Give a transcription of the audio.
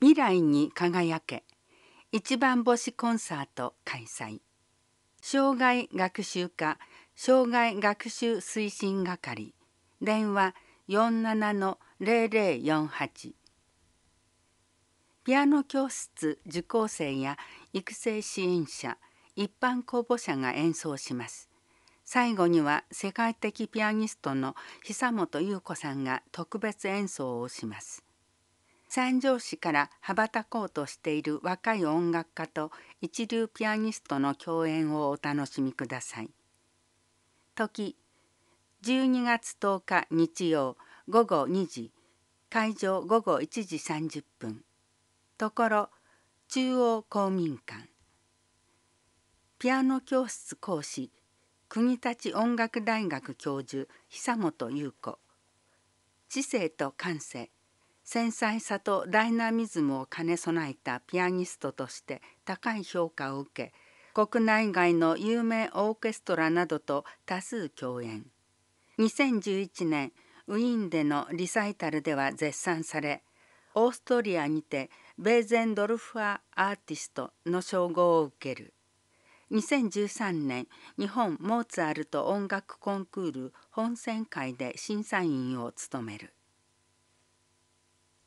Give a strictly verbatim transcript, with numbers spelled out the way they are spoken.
未来に輝け一番星コンサート開催。障害学習課障害学習推進係電話 よんじゅうななのゼロゼロよんはち。ピアノ教室受講生や育成支援者、一般公募者が演奏します。最後には世界的ピアニストの久本優子さんが特別演奏をします。三条市から羽ばたこうとしている若い音楽家と一流ピアニストの共演をお楽しみください。時じゅうにがつとおか日曜ごごにじ、会場ごごいちじさんじゅっぷん。ところ中央公民館。ピアノ教室講師国立音楽大学教授久本優子。知性と感性、繊細さとダイナミズムを兼ね備えたピアニストとして高い評価を受け、国内外の有名オーケストラなどと多数共演。にせんじゅういちねんウィーンでのリサイタルでは絶賛され、オーストリアにてベーゼンドルファーアーティストの称号を受ける。にせんじゅうさんねん日本モーツァルト音楽コンクール本選会で審査員を務める。